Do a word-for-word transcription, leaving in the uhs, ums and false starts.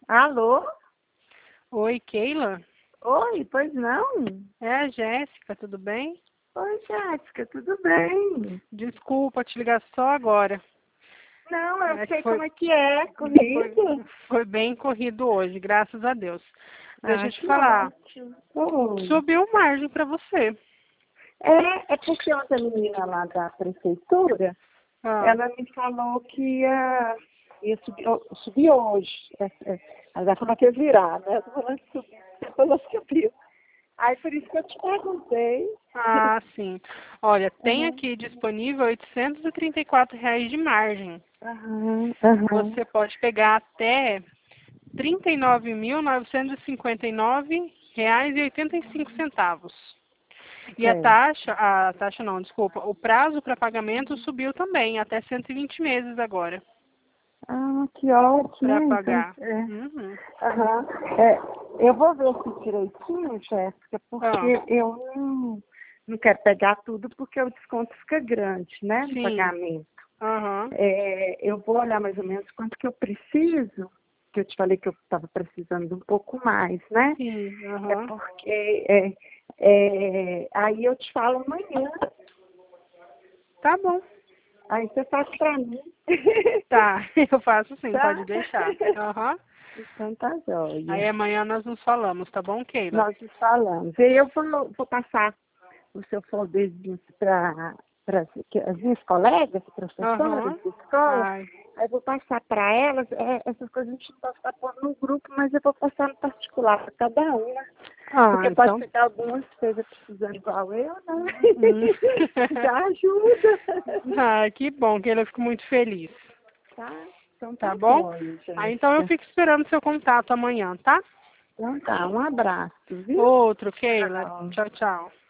Alô? Oi, Keila? Oi, pois não? É a Jéssica, tudo bem? Oi, Jéssica, tudo bem? Desculpa te ligar só agora. Não, eu É que sei foi, como é que é, foi, corrido. foi bem corrido hoje, graças a Deus. Deixa Ah, eu te que falar, ótimo. Oi. subiu margem para você. É, é porque ontem a menina lá da prefeitura, Ah, ela me falou que ia, ia subir, ó, subir hoje. É, é, ela falou que ia virar, né? Eu tô falando que subiu, você falou que subiu. Aí por isso que eu te perguntei. ah, sim. Olha, tem Aham, aqui disponível oitocentos e trinta e quatro reais de margem. aham, aham. Você pode pegar até trinta e nove mil novecentos e cinquenta e nove reais e oitenta e cinco centavos. E a Certo. taxa, a taxa não, desculpa, o prazo para pagamento subiu também, até cento e vinte meses agora, Ah, que ótimo, para né? Então, pagar. é, Uhum. aham. É, eu vou ver se direitinho, Jéssica, Ah, porque eu não, não quero pegar tudo, porque o desconto fica grande, né, no sim. pagamento. Aham. É, eu vou olhar mais ou menos quanto que eu preciso, que eu te falei que eu estava precisando de um pouco mais, né? Sim. É Aham. porque é, é, aí eu te falo amanhã, Tá bom. aí você faz pra mim. Tá, eu faço sim, Tá? pode deixar. Aham. Então tá jóia. Aí amanhã nós nos falamos, tá bom, Keila? Nós nos falamos. E eu vou, vou passar o seu folderzinho para as minhas colegas, professoras Aham. de escola. Ai. Aí eu vou passar para elas. É, essas coisas a gente não pode estar pondo no grupo, mas eu vou passar no particular para cada uma. Ah, Porque pode então. ser que algumas estejam precisando igual eu, né? Hum. Já ajuda. Ah, que bom, Keila, eu fico muito feliz. Tá? Então Tá tá bom? jóia, Ah, então eu Jéssica. fico esperando seu contato amanhã, tá? Então tá, um abraço, viu? Outro, Keila. Tchau. Tchau, tchau.